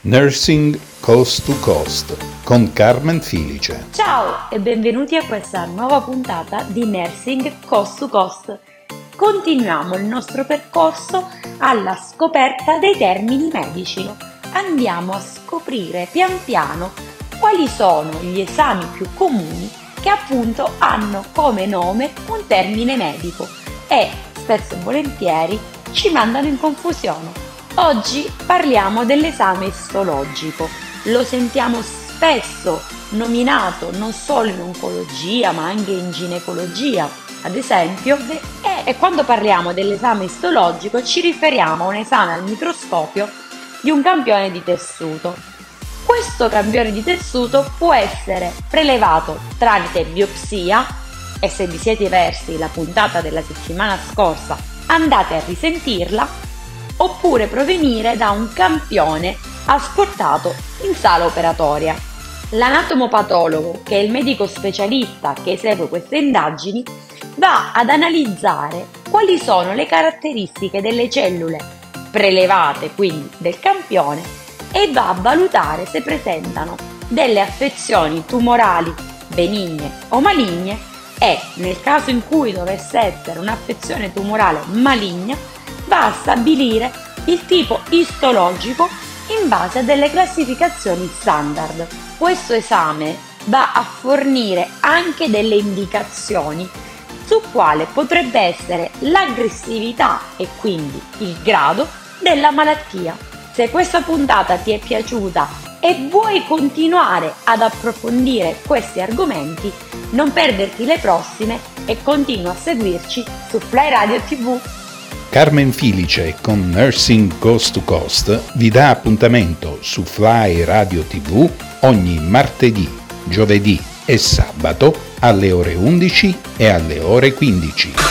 Nursing Coast to Coast con Carmen Filice. Ciao e benvenuti a questa nuova puntata di Nursing Coast to Coast. Continuiamo il nostro percorso alla scoperta dei termini medici. Andiamo a scoprire pian piano quali sono gli esami più comuni che appunto hanno come nome un termine medico e spesso e volentieri ci mandano in confusione. Oggi parliamo dell'esame istologico. Lo sentiamo spesso nominato non solo in oncologia ma anche in ginecologia, ad esempio, e quando parliamo dell'esame istologico ci riferiamo a un esame al microscopio di un campione di tessuto. Questo campione di tessuto può essere prelevato tramite biopsia, e se vi siete persi la puntata della settimana scorsa andate a risentirla, oppure provenire da un campione asportato in sala operatoria. L'anatomopatologo, che è il medico specialista che esegue queste indagini, va ad analizzare quali sono le caratteristiche delle cellule prelevate, quindi del campione, e va a valutare se presentano delle affezioni tumorali benigne o maligne e, nel caso in cui dovesse essere un'affezione tumorale maligna, va a stabilire il tipo istologico in base a delle classificazioni standard. Questo esame va a fornire anche delle indicazioni su quale potrebbe essere l'aggressività e quindi il grado della malattia. Se questa puntata ti è piaciuta e vuoi continuare ad approfondire questi argomenti, non perderti le prossime e continua a seguirci su Fly Radio TV. Carmen Filice con Nursing Coast to Coast vi dà appuntamento su Fly Radio TV ogni martedì, giovedì e sabato alle ore 11 e alle ore 15.